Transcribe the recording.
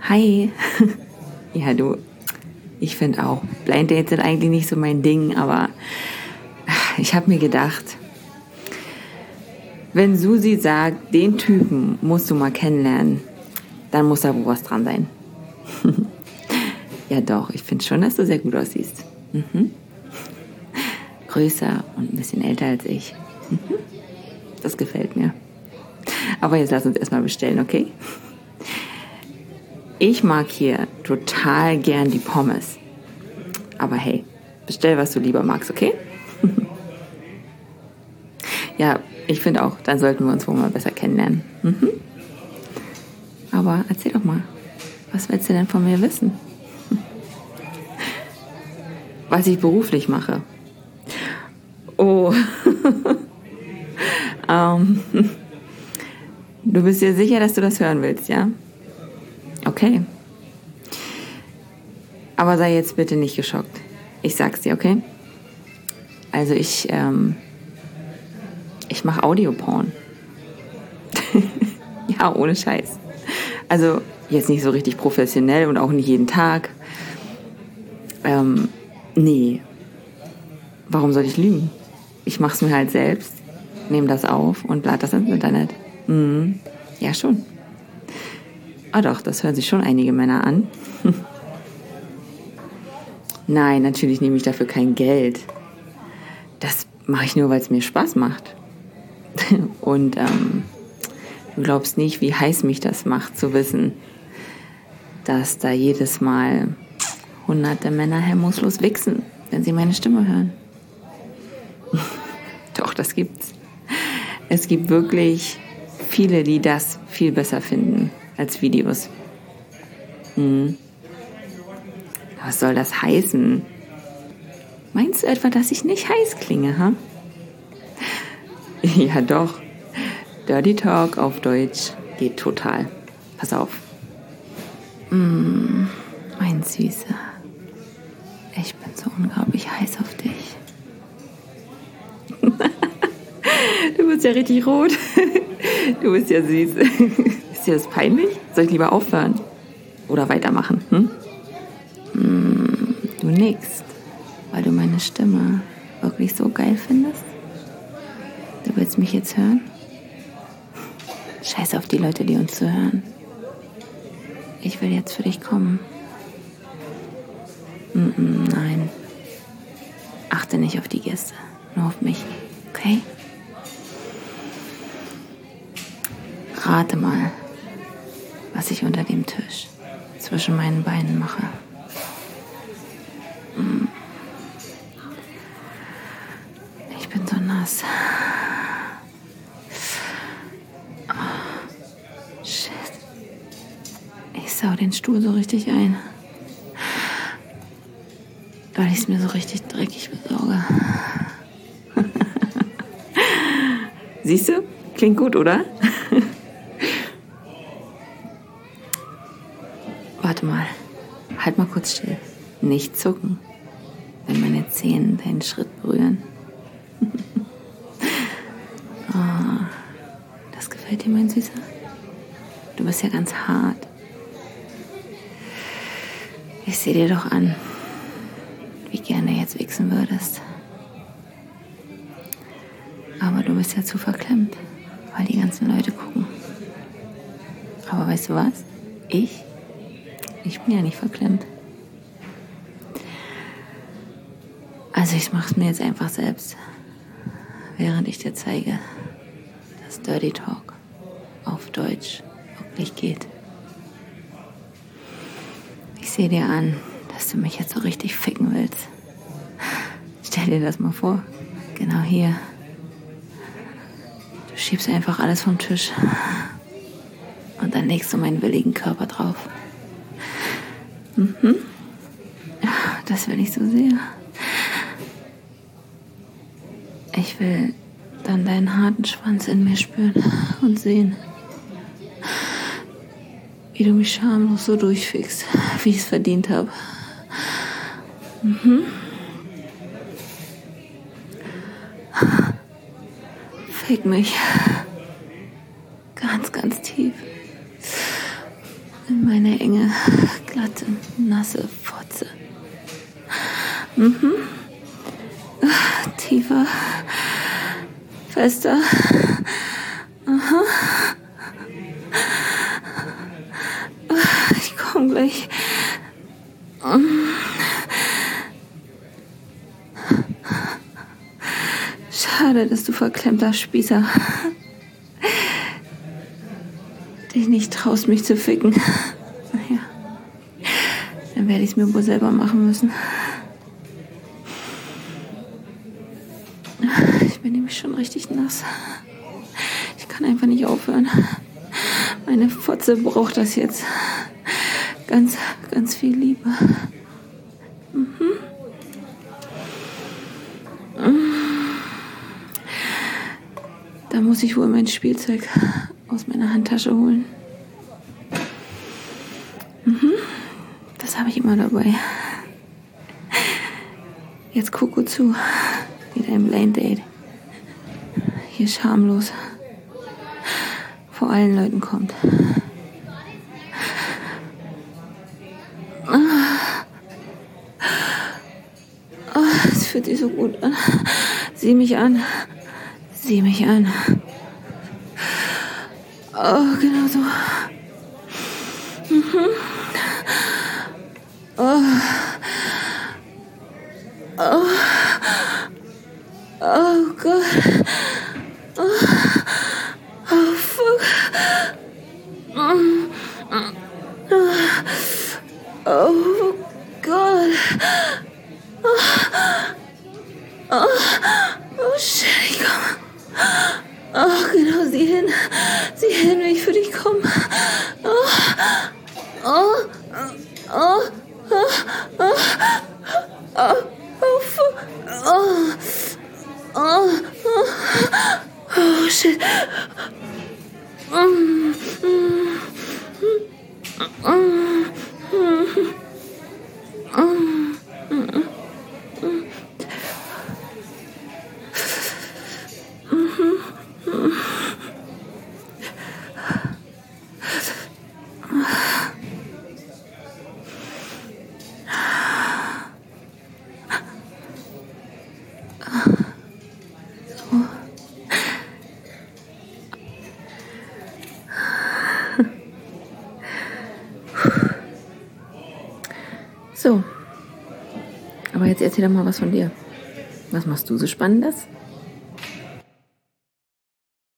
Hi. Ja, du, ich finde auch, Blind Dates sind eigentlich nicht so mein Ding, aber ich habe mir gedacht, wenn Susi sagt, den Typen musst du mal kennenlernen, dann muss da wohl was dran sein. Ja doch, ich finde schon, dass du sehr gut aussiehst. Größer und ein bisschen älter als ich. Das gefällt mir. Aber jetzt lass uns erstmal bestellen, okay? Ich mag hier total gern die Pommes. Aber hey, bestell, was du lieber magst, okay? Ja, ich finde auch, dann sollten wir uns wohl mal besser kennenlernen. Aber erzähl doch mal, was willst du denn von mir wissen? Was ich beruflich mache. Oh. Du bist dir sicher, dass du das hören willst, ja? Okay. Aber sei jetzt bitte nicht geschockt. Ich sag's dir, okay? Also ich mache Audioporn. Ja, ohne Scheiß. Also jetzt nicht so richtig professionell und auch nicht jeden Tag. Nee. Warum soll ich lügen? Ich mach's mir halt selbst, nehme das auf und lade das ins Internet. Ja, schon. Ah doch, das hören sich schon einige Männer an. Nein, natürlich nehme ich dafür kein Geld. Das mache ich nur, weil es mir Spaß macht. Und du glaubst nicht, wie heiß mich das macht, zu wissen, dass da jedes Mal hunderte Männer hemmungslos wichsen, wenn sie meine Stimme hören. Doch, das gibt's. Es gibt wirklich viele, die das viel besser finden als Videos. Was soll das heißen? Meinst du etwa, dass ich nicht heiß klinge, ha? Ja, doch. Dirty Talk auf Deutsch geht total. Pass auf. Mein Süßer. Ich bin so unglaublich heiß auf dich. Du bist ja richtig rot. Du bist ja süß. Ist dir das peinlich? Soll ich lieber aufhören? Oder weitermachen? Du nickst, weil du meine Stimme wirklich so geil findest? Du willst mich jetzt hören? Scheiß auf die Leute, die uns zuhören. Ich will jetzt für dich kommen. Nein. Achte nicht auf die Gäste, nur auf mich, okay? Rate mal, was ich unter dem Tisch zwischen meinen Beinen mache. Ich bin so nass. Oh, shit. Ich sau den Stuhl so richtig ein, weil ich es mir so richtig dreckig besorge. Siehst du? Klingt gut, oder? Warte mal. Halt mal kurz still. Nicht zucken, wenn meine Zehen deinen Schritt berühren. Oh, das gefällt dir, mein Süßer? Du bist ja ganz hart. Ich sehe dir doch an, wie gerne du jetzt wichsen würdest. Aber du bist ja zu verklemmt, weil die ganzen Leute gucken. Aber weißt du was? Ich bin ja nicht verklemmt. Also ich mach's mir jetzt einfach selbst, während ich dir zeige, dass Dirty Talk auf Deutsch wirklich geht. Ich sehe dir an, dass du mich jetzt so richtig ficken willst. Stell dir das mal vor. Genau hier. Du schiebst einfach alles vom Tisch. Und dann legst du meinen willigen Körper drauf. Das will ich so sehr. Ich will dann deinen harten Schwanz in mir spüren und sehen, wie du mich schamlos so durchfickst, wie ich es verdient habe. Fick mich. Ganz, ganz tief. in meine enge, glatte, nasse Fotze. Tiefer, fester. Ich komme gleich. Schade, dass du verklemmter Spießer dich nicht traust, mich zu ficken. Naja, dann werde ich es mir wohl selber machen müssen. Ich bin nämlich schon richtig nass. Ich kann einfach nicht aufhören. Meine Fotze braucht das jetzt. Ganz, ganz viel Liebe. Da muss ich wohl mein Spielzeug aus meiner Handtasche holen. Das habe ich immer dabei. Jetzt guck gut zu. Wieder im Blind Date. Hier schamlos vor allen Leuten kommt. Es fühlt sich so gut an. Sieh mich an. Sieh mich an. Oh, genau so. Oh. Oh. Oh Gott. Oh, oh fuck. Oh Gott. Oh shit, ich komme. Oh, genau, sieh hin. Sieh hin, wenn ich für dich komme. Oh, shit. So, aber jetzt erzähl doch mal was von dir. Was machst du so Spannendes?